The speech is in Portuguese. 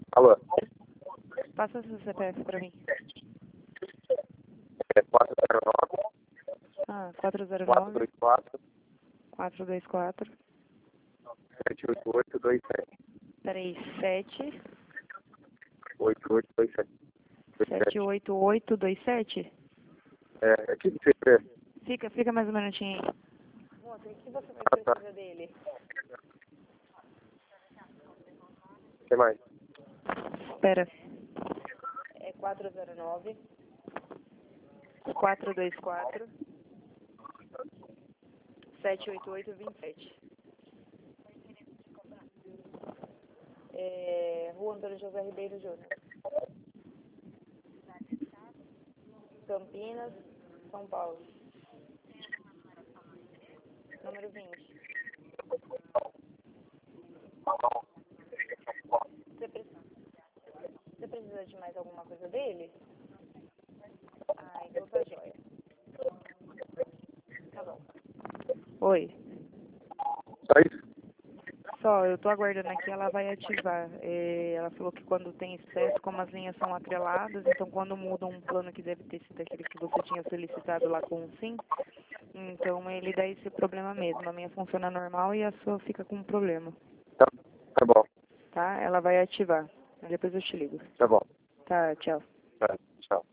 Alô? Passa seu CPF pra mim. É 409 Ah, 409 424 424 78827. Peraí, 7 8827. 78827? É, aqui que você Fica mais um minutinho aí. Moça, o que você vai tá. precisar dele? O que mais? Espera. É 409 424 78827. É, Rua Antônio José Ribeiro Júnior. Campinas, São Paulo. Número 20. Você precisa de mais alguma coisa dele? Ah, então tá jóia. Tá bom. Oi. Só isso? Só, eu tô aguardando aqui, ela vai ativar. Ela falou que quando tem excesso, como as linhas são atreladas, então quando muda um plano que deve ter sido aquele que você tinha solicitado lá com o SIM, então ele dá esse problema mesmo. A minha funciona normal e a sua fica com um problema. Tá bom. Tá? Ela vai ativar. Depois eu te ligo. Tá bom. Tá, tchau. Tá, tchau.